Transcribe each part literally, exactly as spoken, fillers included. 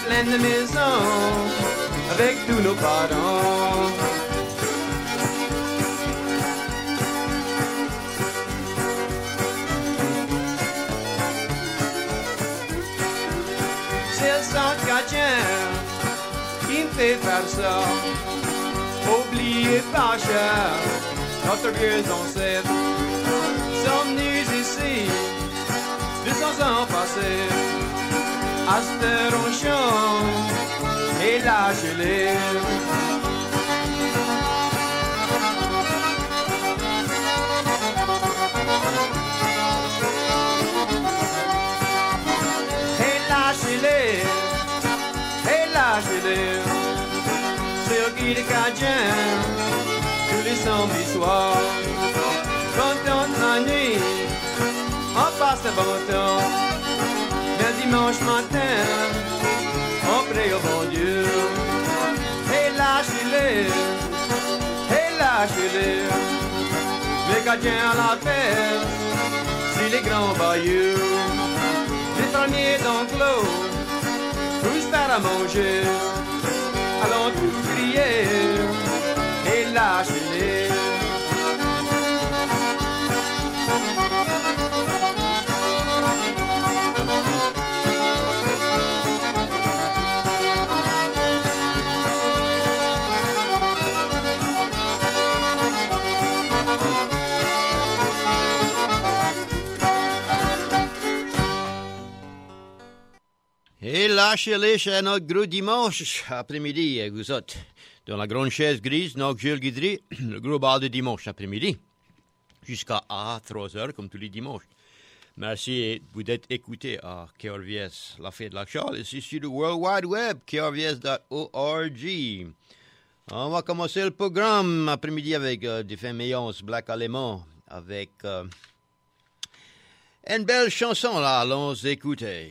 pleine de maisons avec tous nos parents. C'est le sang chrétien qui me fait faire ça. Oubliez pas cher notre vieux ancêtre. Sommes venus ici deux cents ans passés. À cette heure on chante et lâchez-les. Et lâchez-les, et lâchez-les. Sur qui les Cadiens, tous les samedis soirs. Quand on la nuit, on passe le bon temps. Le dimanche matin, on prie au bon Dieu. Et lâchez-les, et lâchez-les. Les Cadiens à la terre, si les grands bayous. Les fermiers d'enclos, tous faire à manger. Allons tous crier, et lâchez-les. Et lâchez-les chez notre gros dimanche après-midi, vous autres. Dans la grande chaise grise, notre Jules Guidry, le gros bal de dimanche après-midi. Jusqu'à trois heures, comme tous les dimanches. Merci vous d'être écoutés à K R V S, la fête de la Charles, ici sur le World Wide Web, k r v s dot org. On va commencer le programme après-midi avec euh, des Féméance Black Allemand, avec euh, une belle chanson là, allons écouter.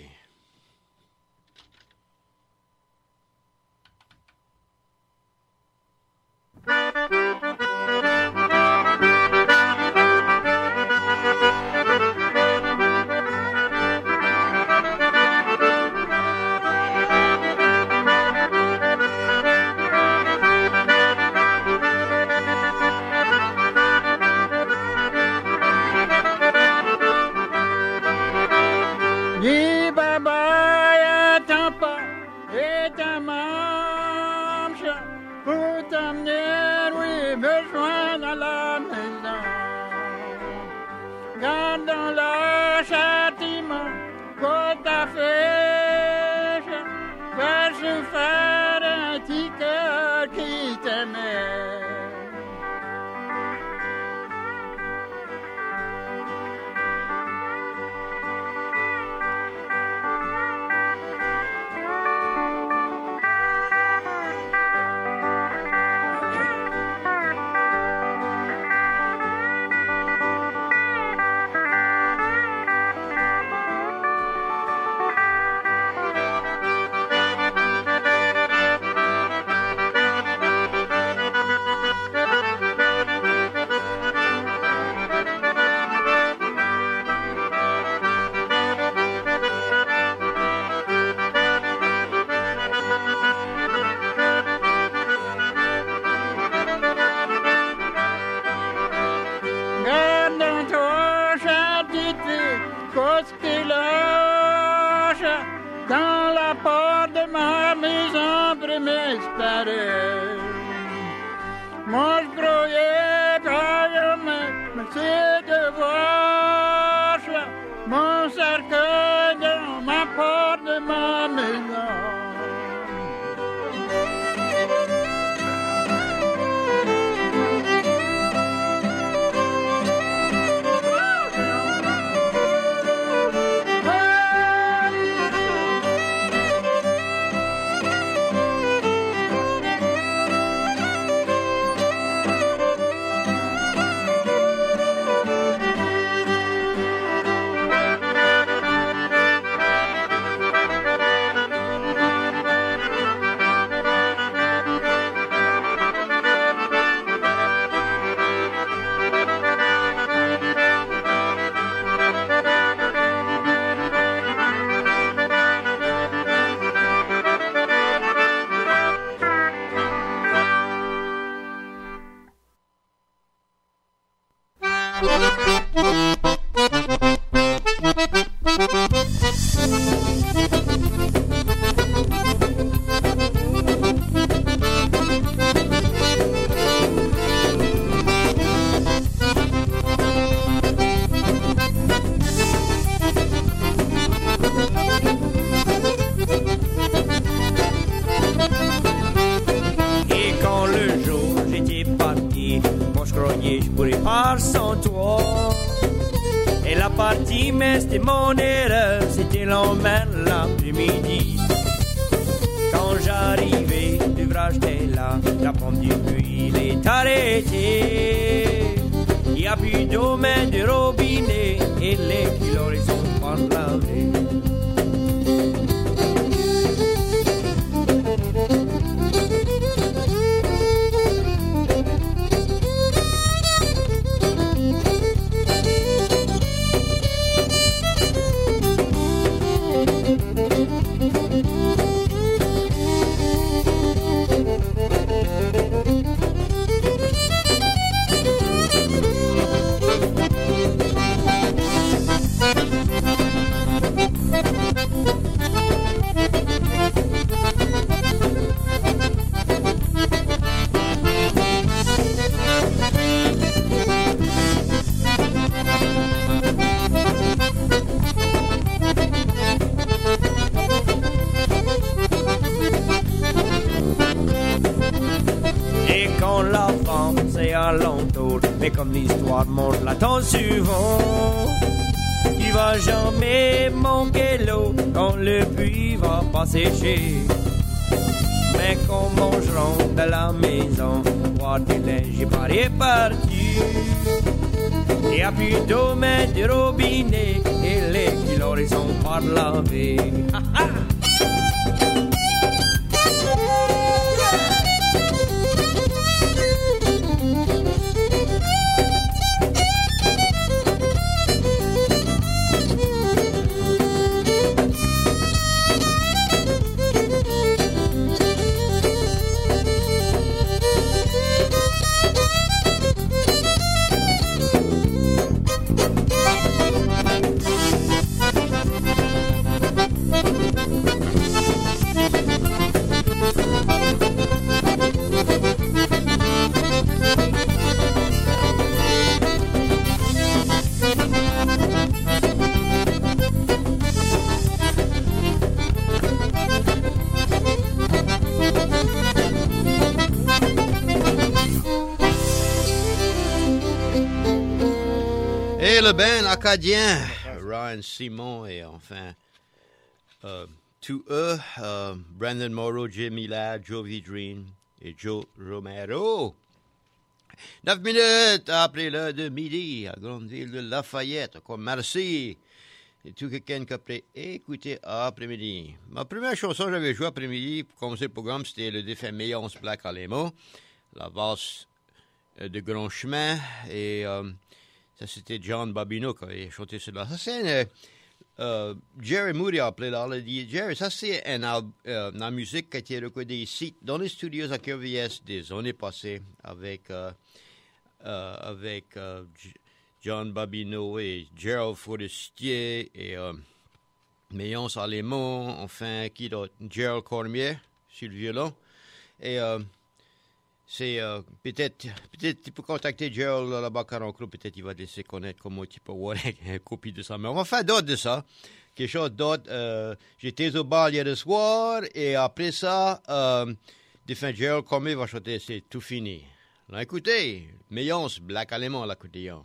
partie, mais c'était mon erreur. C'était l'emmène l'après-midi. Quand j'arrivais, l'ouvrage était là. La pompe du puits, il est arrêté. Il n'y a plus d'eau, mais de robinet. Et les kilos, ils sont pas lavés. Mais comme l'histoire montre la temps suivant, tu vas jamais manquer l'eau quand le puits va pas sécher. Mais quand on mangeront de la maison, voir du linge est pas réparti. Il n'y a plus d'eau mais du robinet et les kilos ils sont pas lavés. Ha ha! Et le band acadien, Ryan Simon et enfin euh, tous eux, euh, Brandon Morrow, Jimmy Ladd, Joe Vidrine et Joe Romero. Neuf minutes après l'heure de midi à grande ville de Lafayette, comme merci. Et tout quelqu'un qui a pu écouter après-midi. Ma première chanson que j'avais jouée après-midi pour commencer le programme, c'était le défunt Méance Black Alemo, la valse de Grand Chemin. Et euh, ça, c'était John Babineau qui avait chanté cela. Ça, c'est une, euh, Jerry Moody a appelé là. Il a dit, Jerry, ça, c'est une, euh, une musique qui a été recordée ici, dans les studios à K V S des années passées, avec, euh, euh, avec euh, John Babineau et Gerald Forestier et euh, Méance Alemo, enfin, qui d'autre? Gerald Cormier sur le violon. Et euh, c'est euh, peut-être, peut-être tu peux contacter Gerald là-bas, Caron-Clou, peut-être il va te laisser connaître comment tu peux voir une copie de ça. Mais on va faire d'autres de ça. Quelque chose d'autre. Euh, j'étais au bar hier le soir et après ça, euh, défunt Gerald Cormier va chanter C'est tout fini. Alors écoutez, Méance, Black Allemand, la cotillon.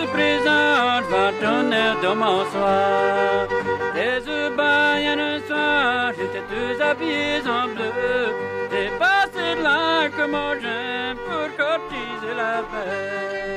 se présente, va tonnerre de mon soir. Tes yeux baillent un soir, j'étais tous habillés en bleu. T'es passé de là que moi j'aime pour cotiser la paix.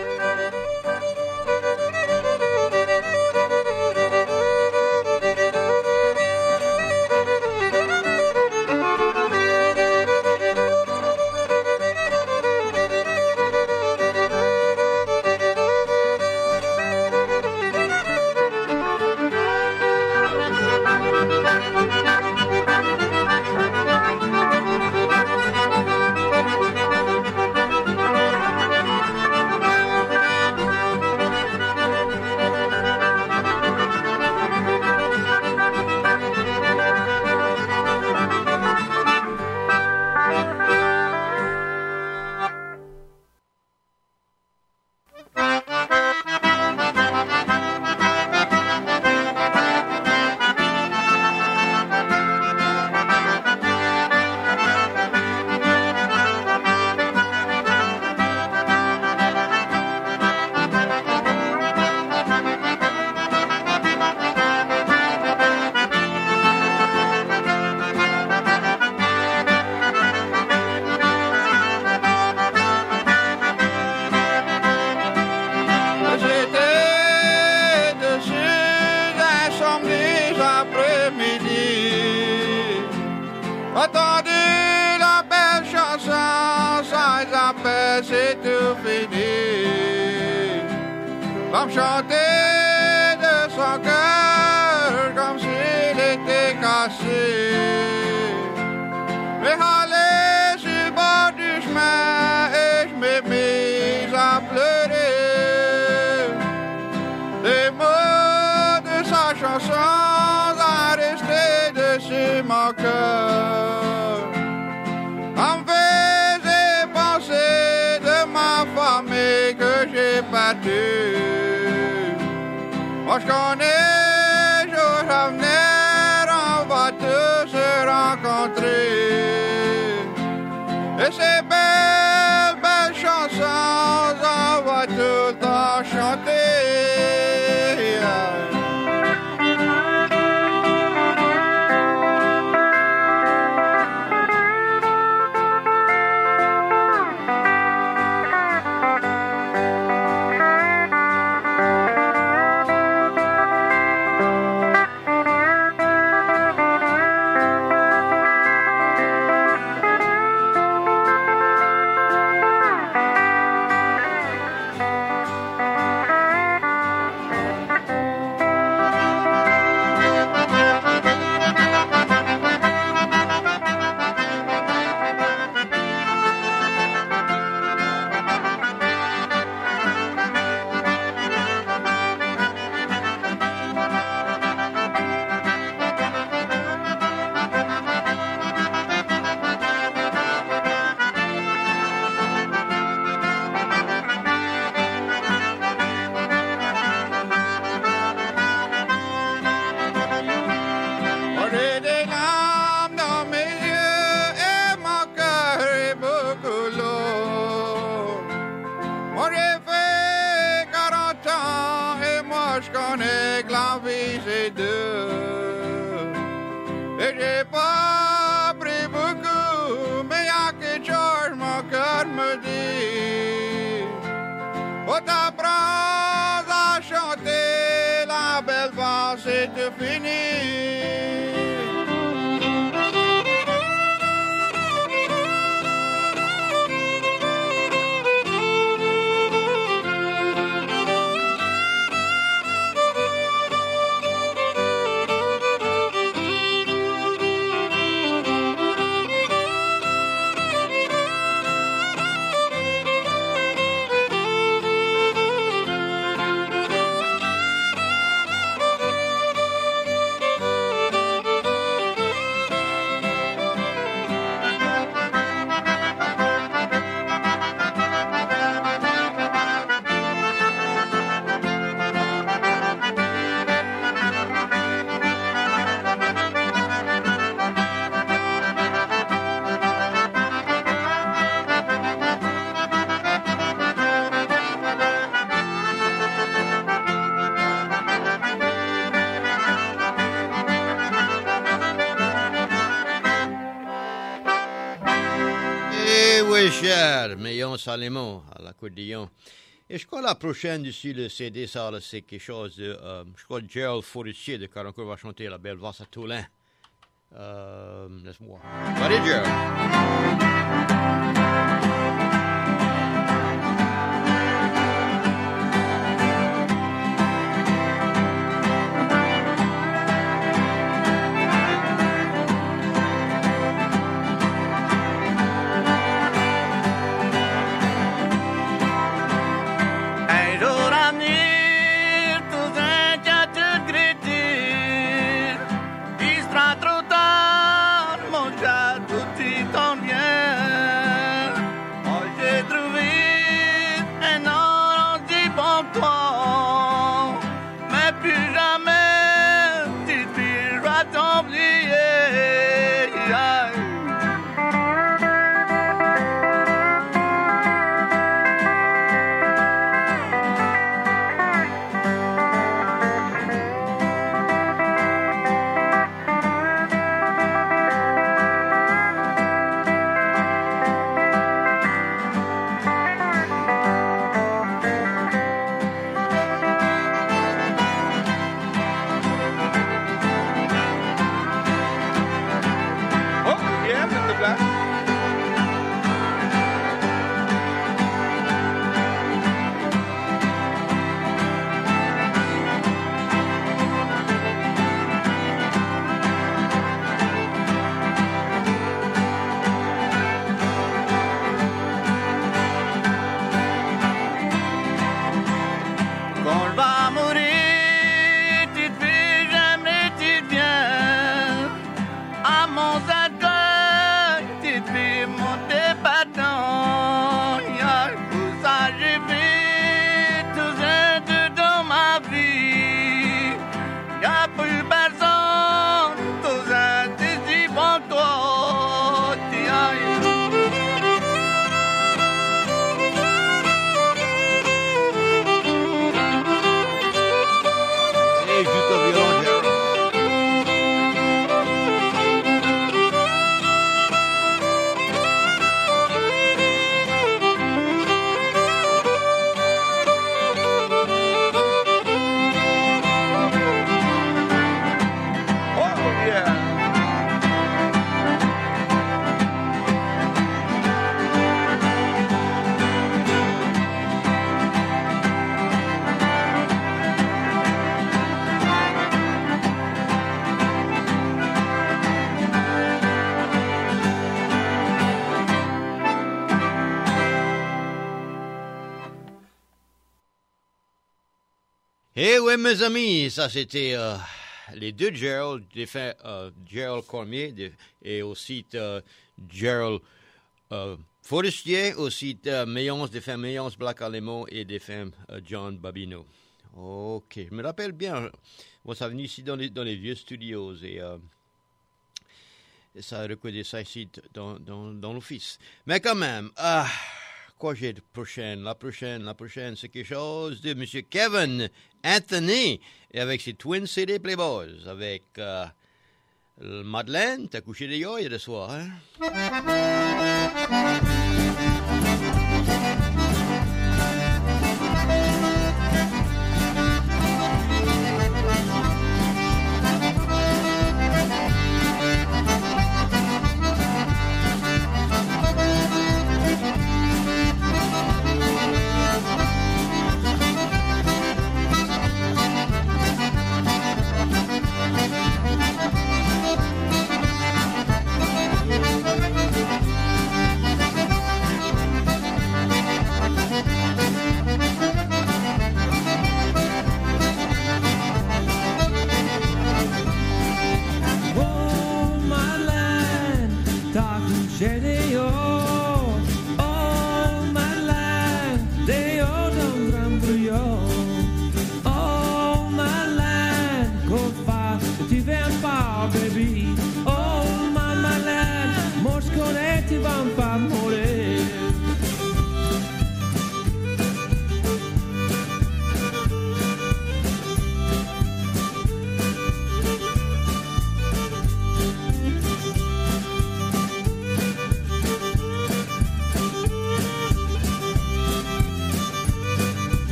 Attendez la belle chanson, sans appel, c'est tout fini. Va me chanter de son cœur comme s'il était cassé. Mais allez sur le bord du chemin et je m'ai mis à pleurer. Les mots de sa chanson sont restés dessus mon cœur. On me faisait penser de ma famille que j'ai battue. Moi je connais, jour à venir, on va tous se rencontrer. Et ces belles, belles chansons, on va tout le temps chanter. Je connais que la vie c'est deux. Et j'ai pas pris beaucoup, mais y'a quelque chose mon cœur me dit. Faut t'apprendre à chanter la belle valse, c'est fini. oui, cher, Méon Salémon, à l'accordéon. Et je crois la prochaine d'ici le C D, ça, là, c'est quelque chose de... Euh, je crois que Gerald Forestier de Carancourt va chanter La Belle Valse à Toulin. Euh, laisse-moi. Allez, Gerald. Eh oui, mes amis, ça c'était euh, les deux Gerald, défunt euh, Gerald Cormier de, et aussi euh, Gerald euh, Forestier, aussi euh, Méance, défunt Méance Black-Alémon et défunt euh, John Babineau. Ok, je me rappelle bien, on s'est venu ici dans les, dans les vieux studios et euh, ça a recordé ça ici dans, dans, dans l'office. Mais quand même, ah... Quoi j'ai de prochaine? La prochaine, la prochaine, c'est quelque chose de M. Kevin Anthony, et avec ses Twin C D Playboys, avec euh, Madeleine, t'as couché des yeux de soir, hein?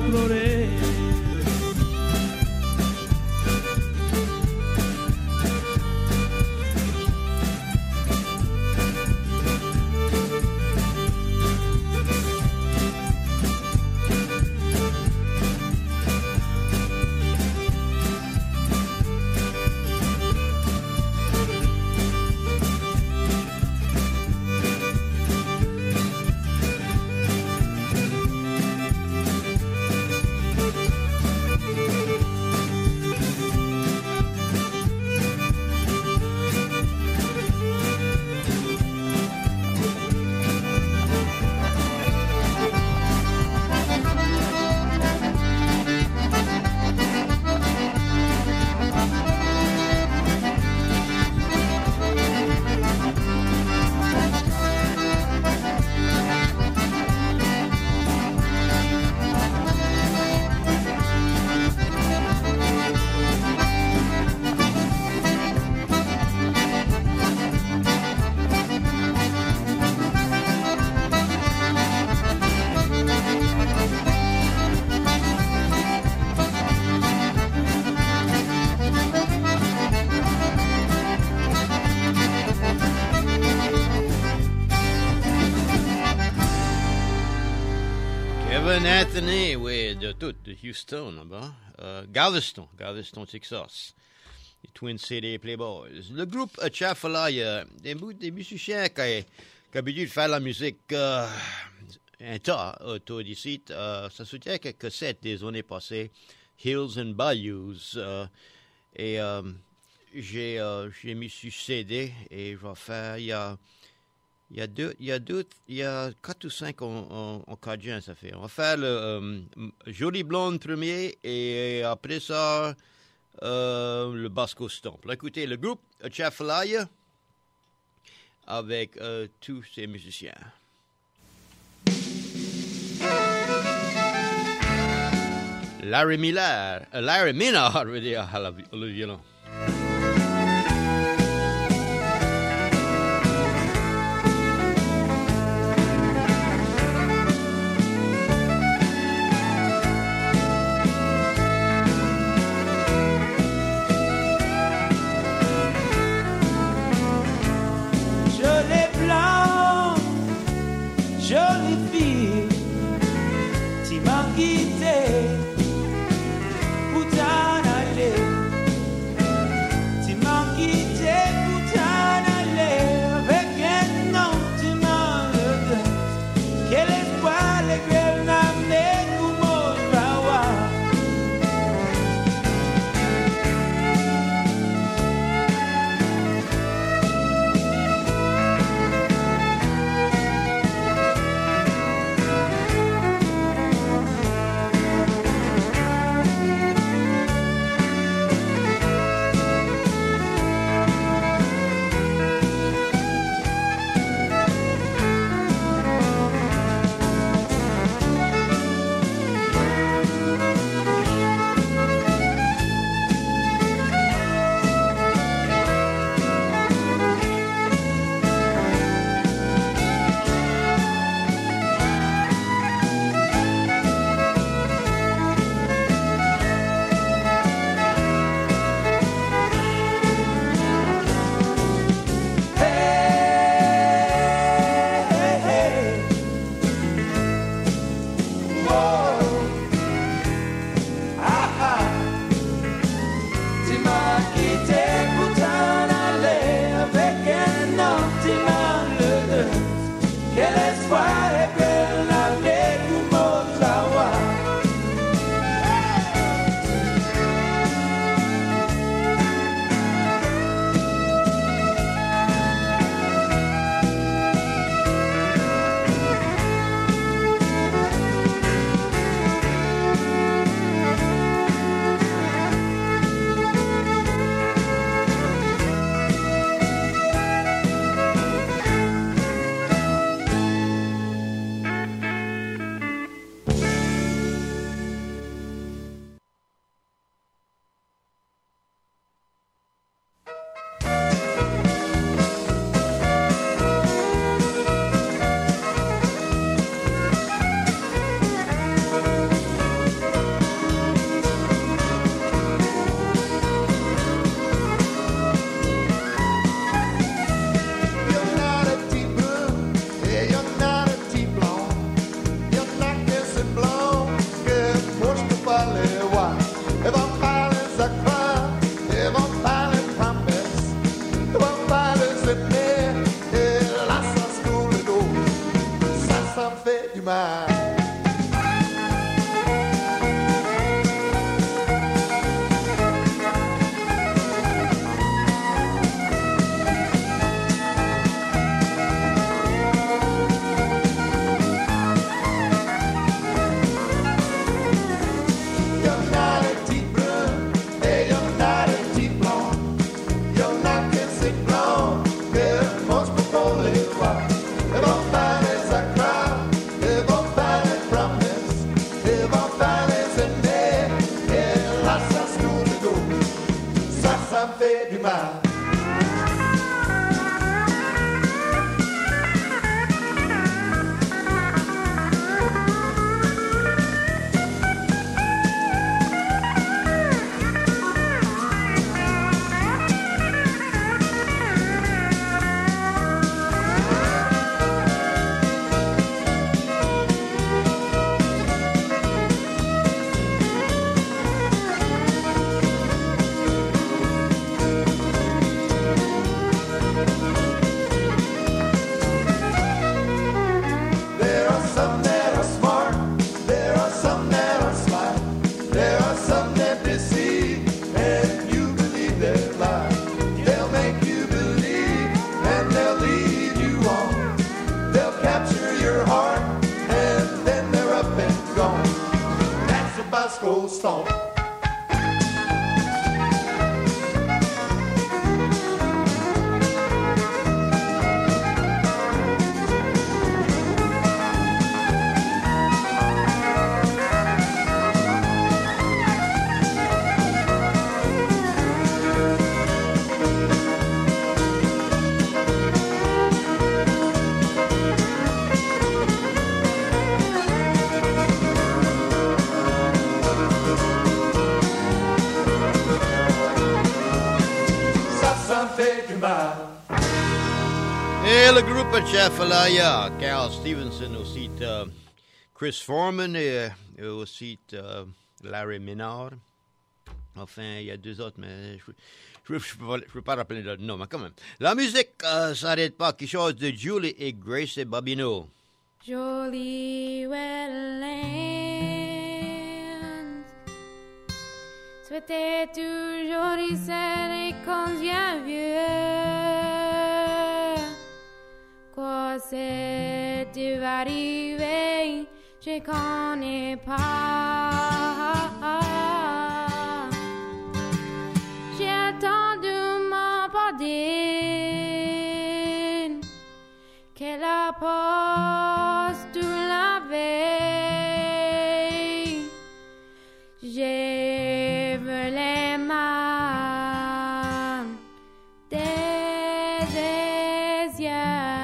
pleurer. Kevin Anthony, oui, de tout, de Houston, là-bas. Euh, Galveston, Galveston, Texas. Les Twin City Playboys. Le groupe Atchafalaya, des, des musiciens qui ont l'habitude de faire la musique euh, un tas autour d'ici. Euh, ça soutient quelques cassettes des années passées, Hills and Bayous. Euh, et euh, j'ai, euh, j'ai mis sur C D et je vais faire, il y a... Il y a deux, il y a deux, il y a quatre ou cinq en, en, en cadien, ça fait. On va faire le euh, Jolie Blonde premier et après ça, euh, le Basco Stomp. Là, écoutez, le groupe Atchafalaya avec euh, tous ses musiciens. Larry Miller, euh, Larry Minard, je veux dire, à la, le violon. les voix. Ils vont parler de croix, ils vont parler de promesses, ils vont parler de tenir, et là ça se coule le dos. Ça, ça me fait du mal. Stomp. Et le groupe Chafalaya, Carl Stevenson, aussi uh, Chris Foreman et, et aussi uh, Larry Minard. Enfin, il y a deux autres, mais je ne peux pas rappeler leur nom, mais quand même. La musique uh, s'arrête pas, quelque chose de Julie et Grace et Bobino. Jolie Welland, souhaitais toujours y serrer quand viens vieux. Quoi c'est tu vas arriver, je connais pas. J'ai attendu mon bordine, qu'elle la poste la veille. J'ai vu les mains des yeux.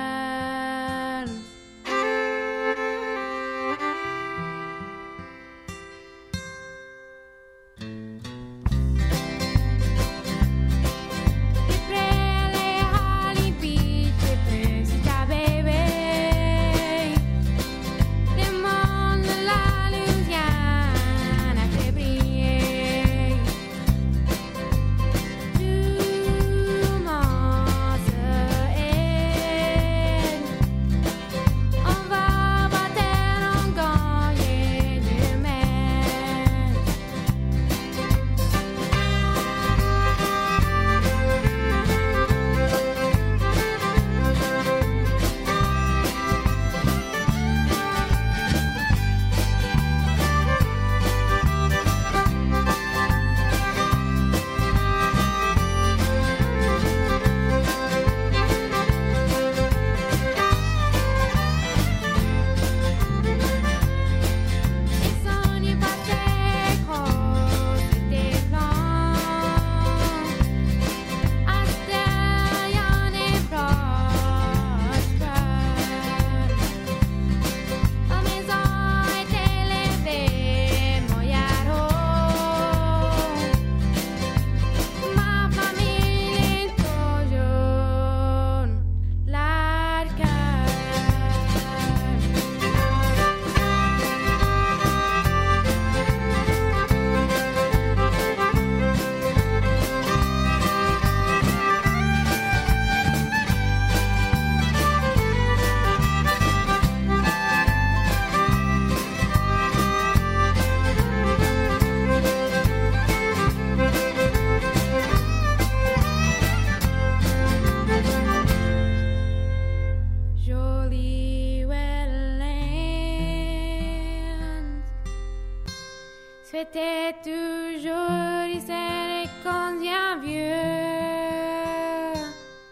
C'était toujours, il serait combien vieux.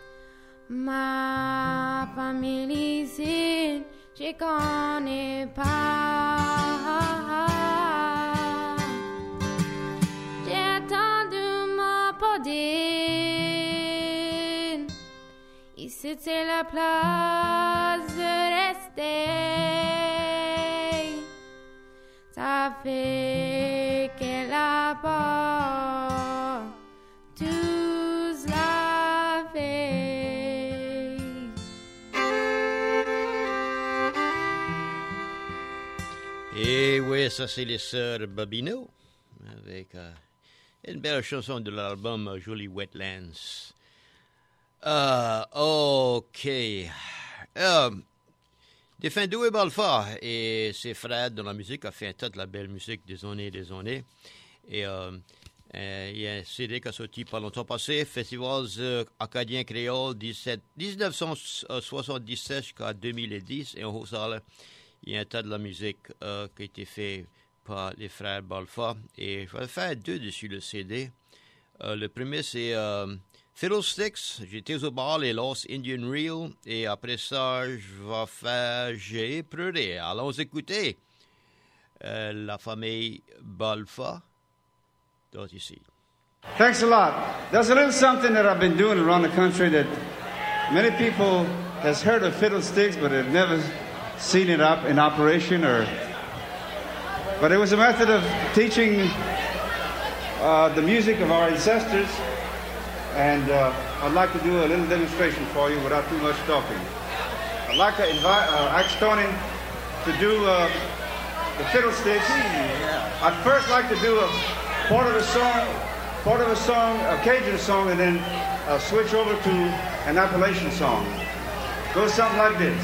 Ma famille ici, je connais pas. J'ai attendu ma podine. Ici c'est la place de rester. Ça fait qu'elle a pas tous la fait. Et oui, ça c'est les sœurs Bobino, avec euh, une belle chanson de l'album euh, Jolly Wetlands. Uh, ok. Euh, Des fins douées Balfa et ses frères dans la musique ont fait un tas de la belle musique des années et des années. Et euh, euh, il y a un C D qui a sorti pas longtemps passé, Festivals euh, Acadiens Créoles dix-neuf cent soixante-dix-sept jusqu'à deux mille dix. Et en haut salle, il y a un tas de la musique euh, qui a été fait par les frères Balfa. Et je vais faire deux dessus le C D. Euh, le premier, c'est euh, Fiddlesticks, j'étais au bar les Lost Indian Reel, et après ça, je vais faire J'ai pleuré. Allons écouter euh, la famille Balfa, dans ici. Thanks a lot. There's a little something that I've been doing around the country that many people has heard of Fiddlesticks, but have never seen it up in operation, or. But it was a method of teaching uh, the music of our ancestors. And uh, I'd like to do a little demonstration for you without too much talking. I'd like to invite, uh, ask Tony to do uh, the Fiddlesticks. I'd first like to do a part of a song, part of a song, a Cajun song, and then uh, switch over to an Appalachian song. Goes something like this.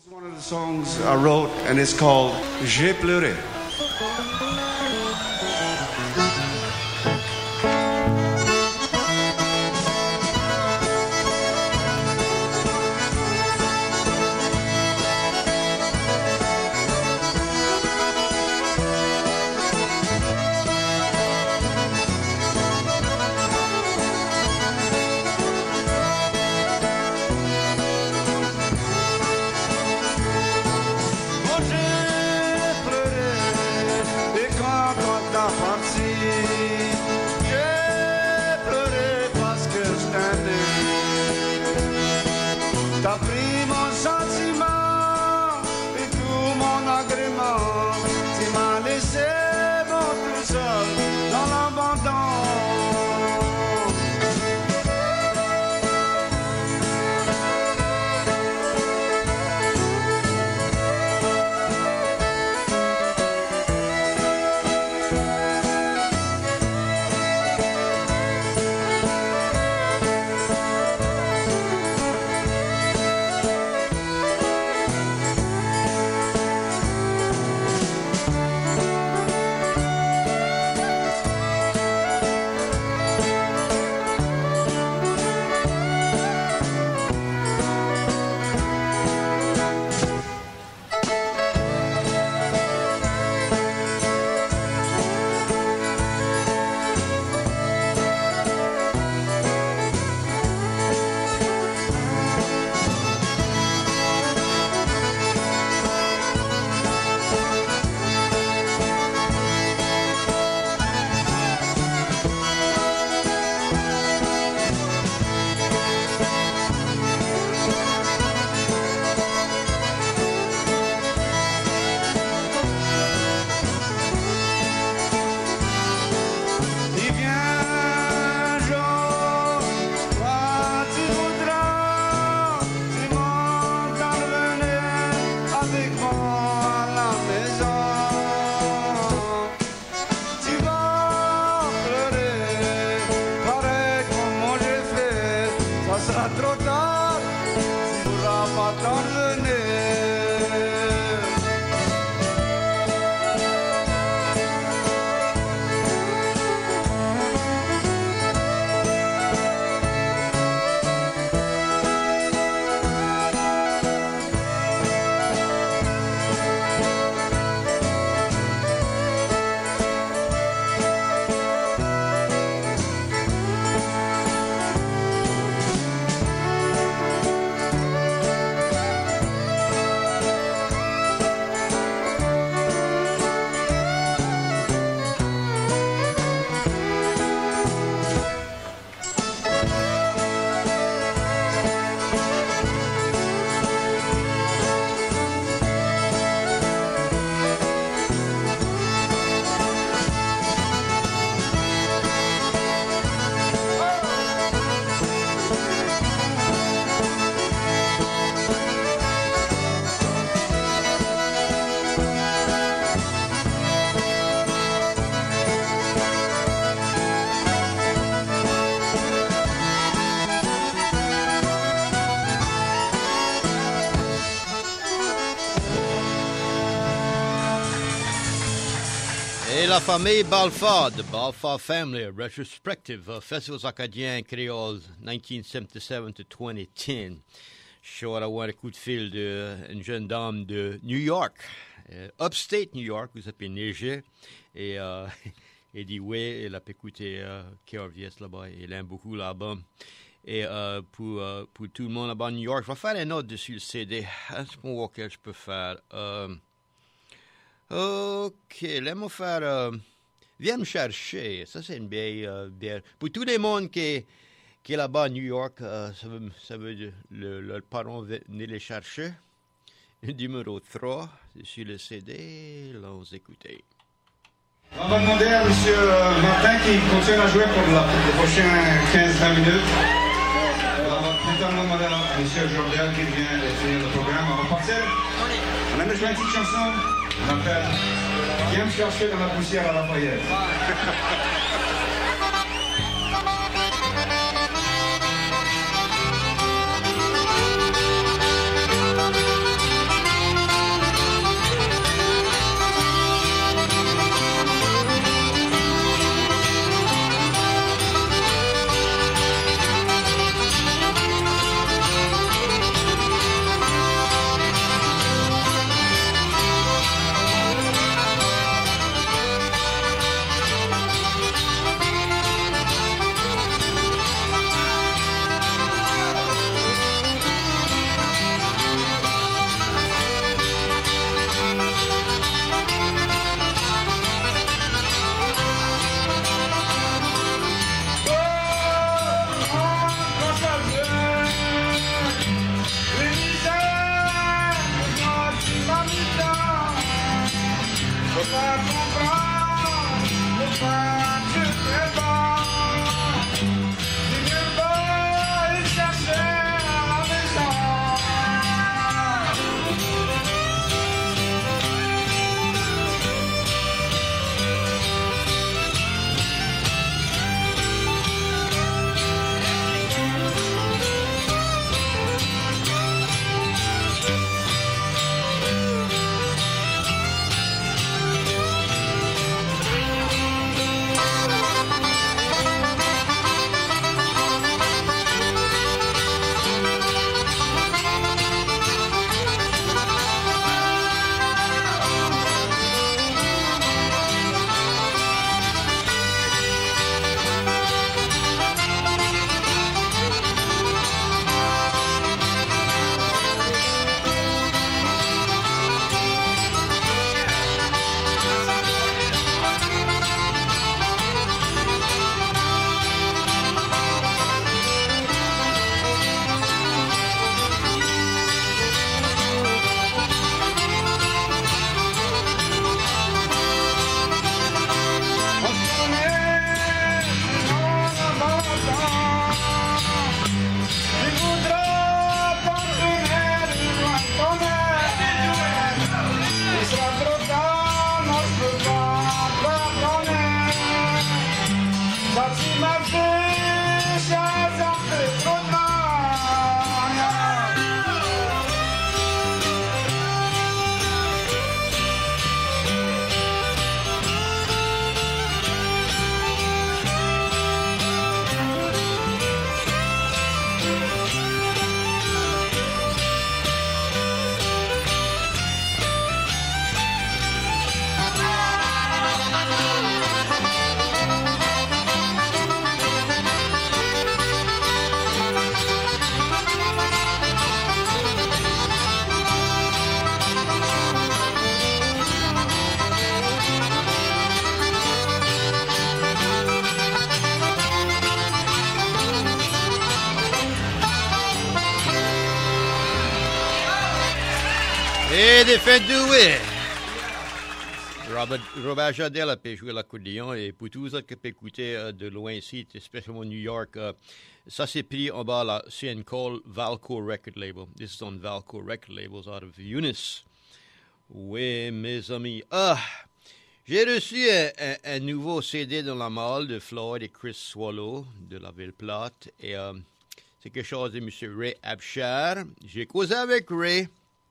One of the songs I wrote, and it's called J'ai pleuré. Et la famille Balfour, the Balfour family, a retrospective of festivals acadiens créoles nineteen seventy-seven to twenty ten. Je suis à avoir un coup de fil d'une jeune dame de New York, uh, upstate New York, vous appelez Neige. Et uh, elle dit oui, elle a écouté uh, K R V S là-bas, elle aime beaucoup l'album. Et uh, pour, uh, pour tout le monde là-bas à New York, je vais faire une note dessus le C D. Est-ce qu'on voit que je peux faire? Uh, OK, laisse-moi faire... Uh, viens me chercher. Ça, c'est une belle... Uh, belle. Pour tout le monde qui, qui est là-bas à New York, uh, ça veut, ça veut dire le, le parent venir les chercher. Le numéro trois, c'est sur le C D. Là, on s'écoute. On va demander à M. Martin qui continue à jouer pour, la, pour les prochaines quinze vingt minutes. On va plutôt demander à M. Jordan qui vient de finir le programme. On va partir. On aime jouer une petite chanson. On appelle Viens me chercher dans la poussière à Lafayette. Et des fêtes douées. Robert, Robert Jardel a pu jouer l'accordéon et pour tous les autres qui peuvent écouter euh, de loin ici, spécialement New York, euh, ça c'est pris en bas là, c'est une call Valcourt Record Label. This is on Valcourt Record Labels out of Eunice. Oui, mes amis. Ah, j'ai reçu un, un, un nouveau C D dans la malle de Floyd et Chris Swallow de la Ville Plate et euh, c'est quelque chose de M. Ray Abshire. J'ai causé avec Ray.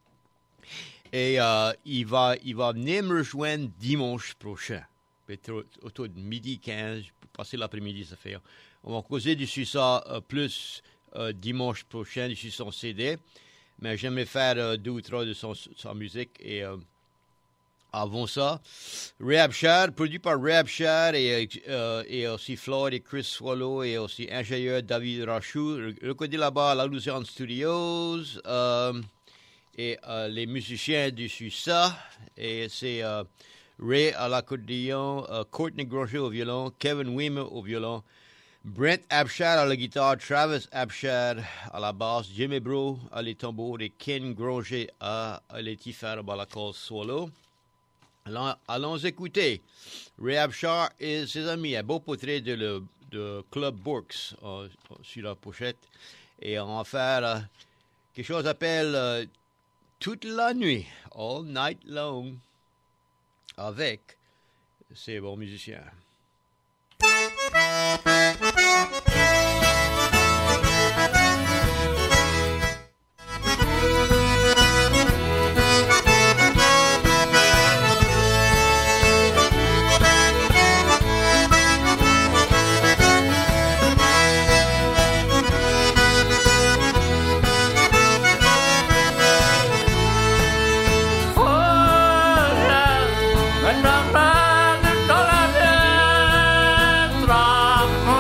Et euh, il, va, il va venir me rejoindre dimanche prochain. Peut-être autour de midi quinze, pour passer l'après-midi, ça fait. On va causer dessus ça euh, plus euh, dimanche prochain, dessus son C D. Mais j'aimerais faire euh, deux ou trois de son, sa musique. Et euh, avant ça, Ray Abshire, produit par Ray Abshire et, euh, et aussi Floyd et Chris Swallow et aussi ingénieur David Rachou. Recordé là-bas à la Lucerne Studios. Euh, Et euh, les musiciens dessus ça, et c'est euh, Ray à l'accordéon, euh, Courtney Granger au violon, Kevin Weimer au violon, Brent Abshire à la guitare, Travis Abshire à la basse, Jimmy Bro à les tambours et Ken Granger à, à les tifères à la call solo. Allons, allons écouter Ray Abshire et ses amis, un beau portrait de, le, de Club Bourques euh, sur la pochette, et on va faire euh, quelque chose qu'on appelle euh, toute la nuit, all night long, avec ces bons musiciens. When the man is all I did,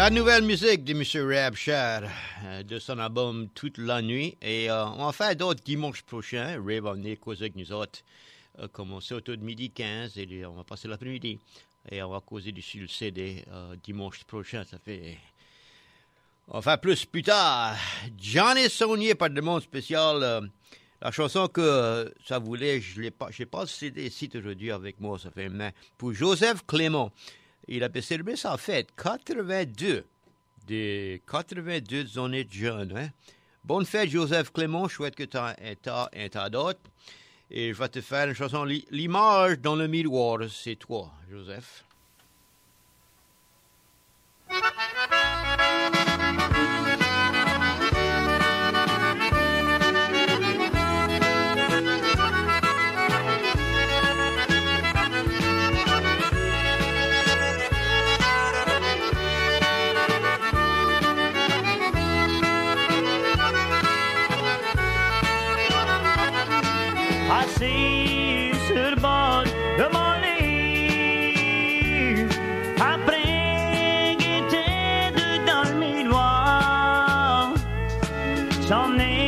la nouvelle musique de M. Rabshah, euh, de son album Toute la nuit. Et euh, on va faire d'autres dimanche prochain. Ray va venir causer avec nous autres. Euh, commencer autour de midi quinze et on va passer l'après-midi. Et on va causer dessus le C D euh, dimanche prochain. Ça fait... On va faire plus plus tard. Johnny Saunier par demande spéciale. Euh, la chanson que euh, ça voulait, je l'ai pas, je n'ai pas le C D ici aujourd'hui avec moi. Ça fait mais pour Joseph Clément. Il a célébré sa fête, quatre-vingt-deux, des quatre-vingt-deux années de jeune. Hein? Bonne fête, Joseph Clément, chouette que tu as un tas, un tas d'autres. Et je vais te faire une chanson, L'image dans le miroir, c'est toi, Joseph. Assis sur le bord de mon lit, après guetter dedans le miroir, j'en ai